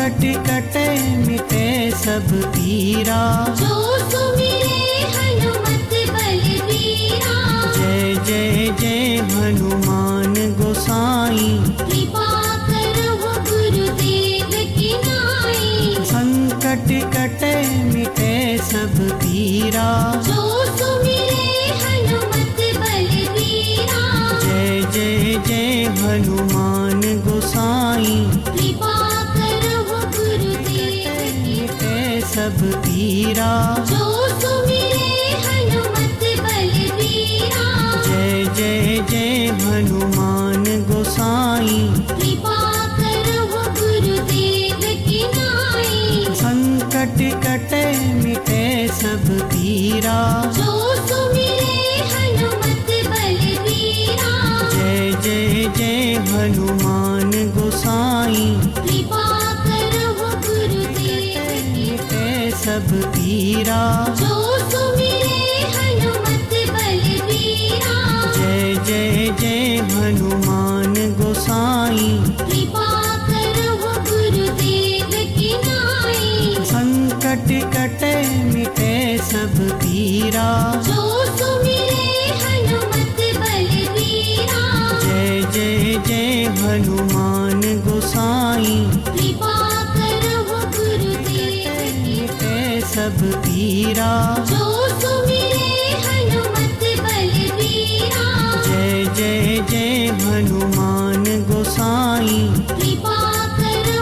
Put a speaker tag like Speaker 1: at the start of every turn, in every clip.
Speaker 1: संकट कटे मिटे सब पीरा।
Speaker 2: जो सुमिरे हनुमत बलबीरा।
Speaker 1: जय जय जय हनुमान गोसाई।
Speaker 2: कृपा करो गुरुदेव की नाई।
Speaker 1: संकट कटे मिटे सब पीरा।
Speaker 2: जो सुमिरे हनुमत बलबीरा।
Speaker 1: जय जय जय हनुमान गोसाई।
Speaker 2: कृपा करो गुरुदेव की
Speaker 1: मिटे सब पीरा।
Speaker 2: जो सुमिरे हनुमत बलबीरा।
Speaker 1: जय जय जय हनुमान गोसाई।
Speaker 2: कृपा करो गुरुदेव की नाई।
Speaker 1: संकट कटे मिटे सब पीरा।
Speaker 2: जो सुमिरे हनुमत बलबीरा।
Speaker 1: जय जय जय हनुमान गोसाई।
Speaker 2: कृपा करो गुरुदेव की
Speaker 1: मिटे सब पीरा।
Speaker 2: जो सुमिरे हनुमत बलबीरा।
Speaker 1: जय जय जय हनुमान गोसाई।
Speaker 2: कृपा करो गुरुदेव की नाई।
Speaker 1: संकट कटे मिटे सब पीरा।
Speaker 2: जो सुमिरे हनुमत बलबीरा।
Speaker 1: जय जय जय हनुमान गोसाई।
Speaker 2: कृपा करो गुरुदेव की
Speaker 1: मिटे सब पीरा।
Speaker 2: जो सुमिरे हनुमत बलबीरा।
Speaker 1: जय जय जय हनुमान गोसाई।
Speaker 2: कृपा करो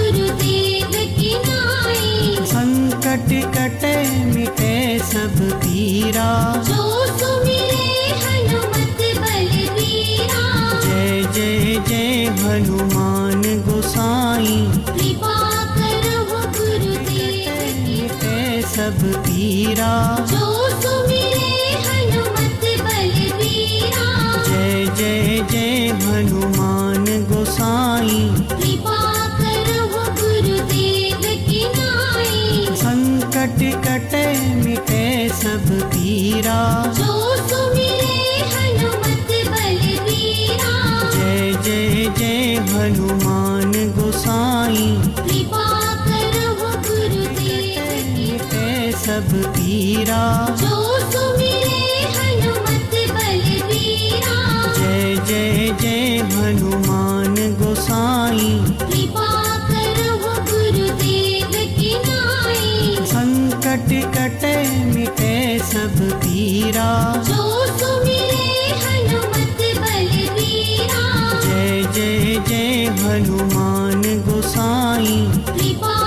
Speaker 2: गुरुदेव की नाई।
Speaker 1: संकट कटे मिटे सब पीरा।
Speaker 2: जो सुमिरे हनुमत बलबीरा।
Speaker 1: जय जय जय हनुमान गोसाई।
Speaker 2: कृपा करो गुरुदेव की
Speaker 1: मिटे सब पीरा।
Speaker 2: जो सुमिरे हनुमत बलबीरा।
Speaker 1: जय जय जय हनुमान गोसाई।
Speaker 2: कृपा करो गुरुदेव की नाई।
Speaker 1: संकट कटे मिटे सब पीरा।
Speaker 2: जो सुमिरे हनुमत बलबीरा।
Speaker 1: जय जय जय हनुमान गोसाई।
Speaker 2: कृपा करो गुरुदेव की
Speaker 1: मिटे सब पीरा।
Speaker 2: जो सुमिरे हनुमत बलबीरा।
Speaker 1: जय जय जय हनुमान गोसाई।
Speaker 2: कृपा करो गुरुदेव की नाई।
Speaker 1: संकट कटे मिटे सब पीरा।
Speaker 2: जो सुमिरे हनुमत बलबीरा।
Speaker 1: जय जय जय हनुमान गोसाई।
Speaker 2: कृपा